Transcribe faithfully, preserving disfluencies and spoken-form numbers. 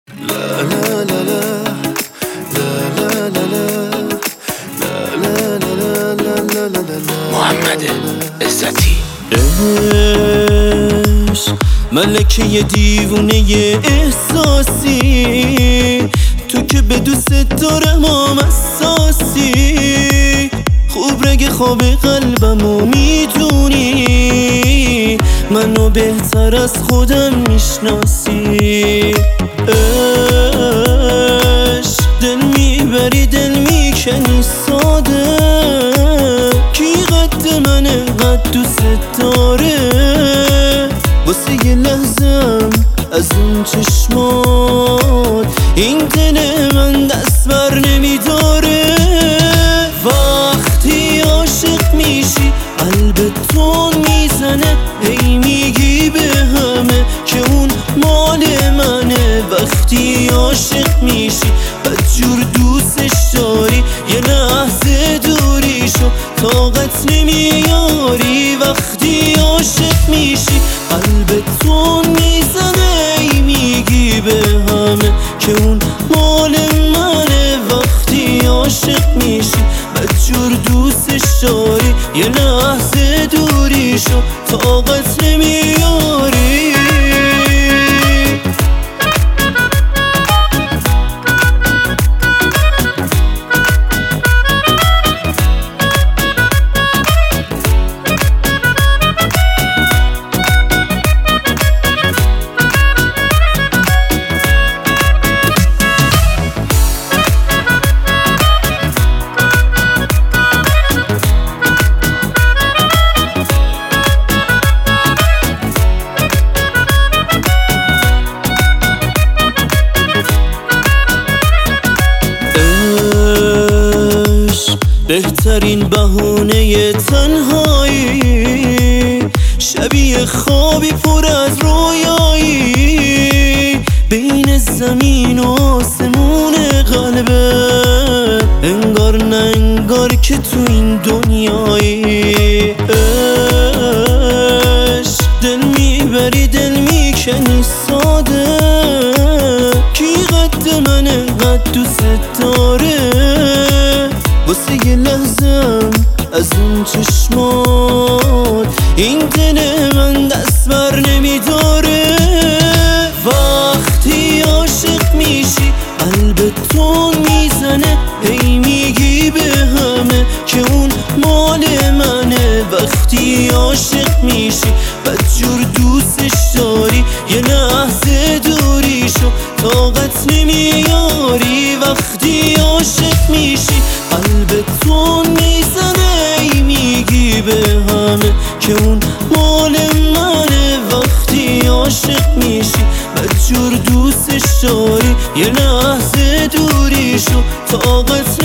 محمد عزتی. عشق ملکه دیوونه احساسی، تو که به دوست دارم هم اساسی. خوب رگ خواب قلبمو میدونی، منو بهتر از خودم میشناسی. عشق دل میبری دل میکنی ساده، کی قد من قد دوست داره؟ واسه یه لحظم از اون چشمات این دل من دست بر نمیداره. وقتی عاشق میشی قلبتون میزنه، هی میگی به همه که اون مال منه. وقتی عاشق میشی بدجور دوستش داری، یه لحظه دوریشو طاقت نمیاری. وقتی عاشق میشی قلبتون میزنه، ای میگی به همه که اون مال منه. وقتی عاشق میشی بدجور دوستش داری، یه لحظه دوریشو طاقت نمیاری. بهترین بهونه تنهایی، شبیه خوابی پر از رویایی. بین زمین و آسمون قلبه، انگار نه انگار که تو این دنیایی. عشق دل میبری دل میکنی ساده، کی قد من قد دوست داره؟ واسه یه لحظم از اون چشمات این دل من دست بر نمیداره. وقتی عاشق میشی قلبتون میزنه، هی میگی به همه که اون مال منه. وقتی عاشق میشی بدجور دوستش داری، یه لحظه دوریشو طاقت نمیاری. وقتی عاشق میشی قلبتون میزنه، ای میگی به همه که اون مال منه. وقتی عاشق میشی بدجور دوستش داری، یه لحظه دوریشو طاقت